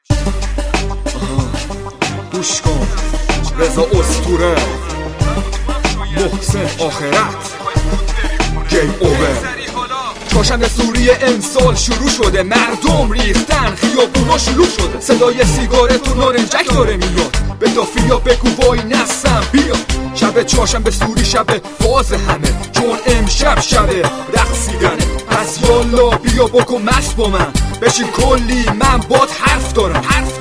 گوش کن رضا اسطوره، محسن آخرت، گیم اوور. چهارشنبه سوری امسال شروع شده، مردم ریختن، خیابونا شلوغ شده، صدای سیگار تو نارنجک داره میاد، به دافیا بگو وای نسم بیا. شب چهارشنبه سوری شب فاز همه، چون امشب شب رقصیدنه. پس یالا بیا بکن مست با من، بشین کلی من باد حرف دارم.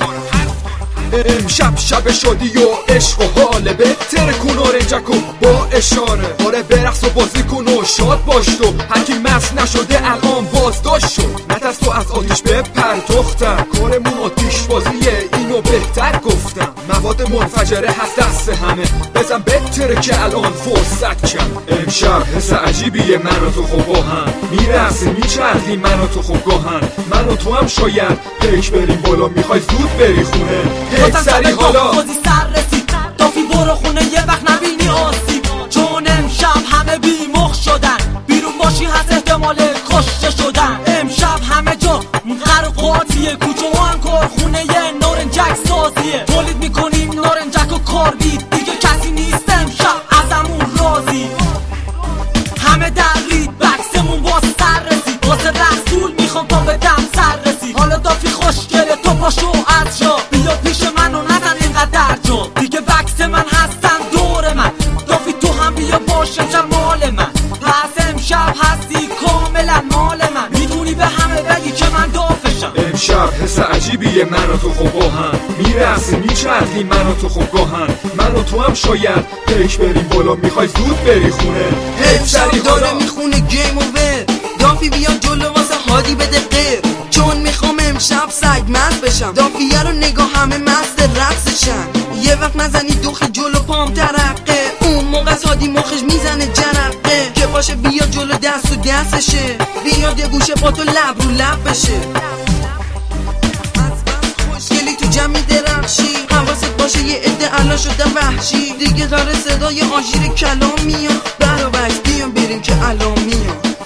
امشب شب شادی و عشق و حاله، بهتر کن نارنجک و با اشاره. آره برقص و بازی کن و شاد باش تو، هرکی مست نشده الان بازداشت شد. نترس تو از آتیش بپر دختر، کارمون آتیش بازیه اینو بهتر گفتم. مواد منفجره هست دست همه، بزن بهتره که الان فرصت کم. امشب حس عجیبیه من و تو خوب با هم، میرسه میچرخی من و تو خوب گاهن. من و تو هم شاید پیش بریم بالا، میخوای زود بری خونه سری حالا بازی سر رسید، دافی برو خونه یه وقت نبینی آسیب. چون امشب همه بیمخ شدن، بیرون باشی هست احتمال کشته شدن. امشب همه جا غرقاتیه، کوچه و هم کارخونه یه نارنجک سازیه. تولید میکنیم نارنجک و کاربید، دیگه کسی نیست امشب ازمون راضی. همه درید بکسمون باز سر رسید، واسه رسول میخوام تا به دم سر رسید. حالا دافی خوشگله تو پاشو از جا، بیا پیش من و نزن اینقدر جا. دیگه بکس من هستن دور من، دافی تو هم بیا باش امشب مال من. پس امشب هستی کاملا مال من، میدونی به همه بگی که من دافشم. امشب حس عجیبیه من و تو خوب با هم، میرسه میچرخی من و تو خوب گاهن. من و تو هم شاید پیش بریم بالا، میخوای زود بری خونه امشب داره میخونه گیم اوور. دافی بیا جلو واسه هادی بده غیر، چون میخوام امشب سگ مست بشم. دافیه رو نگاه همه مست رقصشن، یه وقت نزنی دوخی جلو پام ترقه. اون موقع هادی مخش میزنه جرقه، که باشه بیا جلو دست و دستشه، بیا یه گوشه با تو لب رو لب بشه. خوشگلی تو جمعی درخشی، حواست باشه یه عده الان شده وحشی. دیگه داره صدای آژیر کلام میاد، برا بکس بیان بریم که الان میاد.